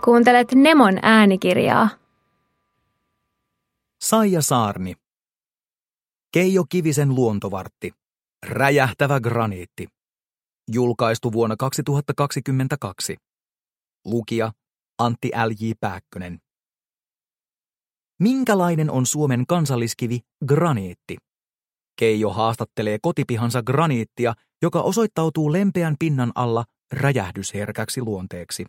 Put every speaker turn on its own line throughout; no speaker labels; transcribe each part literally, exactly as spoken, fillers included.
Kuuntelet Nemon äänikirjaa.
Saija Saarni. Keijo Kivisen luontovartti. Räjähtävä graniitti. Julkaistu vuonna kaksituhattakaksikymmentäkaksi. Lukija Antti L J Pääkkönen. Minkälainen on Suomen kansalliskivi graniitti? Keijo haastattelee kotipihansa graniittia, joka osoittautuu lempeän pinnan alla räjähdysherkäksi luonteeksi.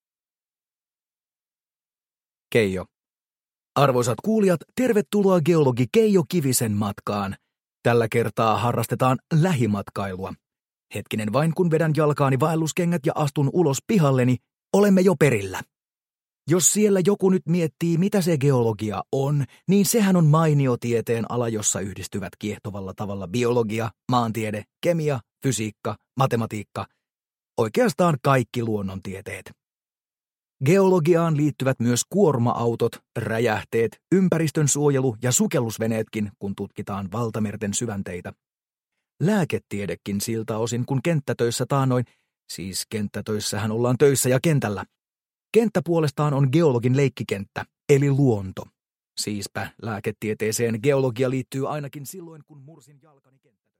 Keijo. Arvoisat kuulijat, tervetuloa geologi Keijo Kivisen matkaan. Tällä kertaa harrastetaan lähimatkailua. Hetkinen vain, kun vedän jalkaani vaelluskengät ja astun ulos pihalleni, olemme jo perillä. Jos siellä joku nyt miettii, mitä se geologia on, niin sehän on mainio tieteen ala, jossa yhdistyvät kiehtovalla tavalla biologia, maantiede, kemia, fysiikka, matematiikka, oikeastaan kaikki luonnontieteet. Geologiaan liittyvät myös kuorma-autot, räjähteet, ympäristön suojelu ja sukellusveneetkin, kun tutkitaan valtamerten syvänteitä. Lääketiedekin siltä osin, kun kenttätöissä taannoin, siis kenttätöissähän ollaan töissä ja kentällä. Kenttä puolestaan on geologin leikkikenttä, eli luonto. Siispä lääketieteeseen geologia liittyy ainakin silloin, kun mursin jalkani kenttätöissä.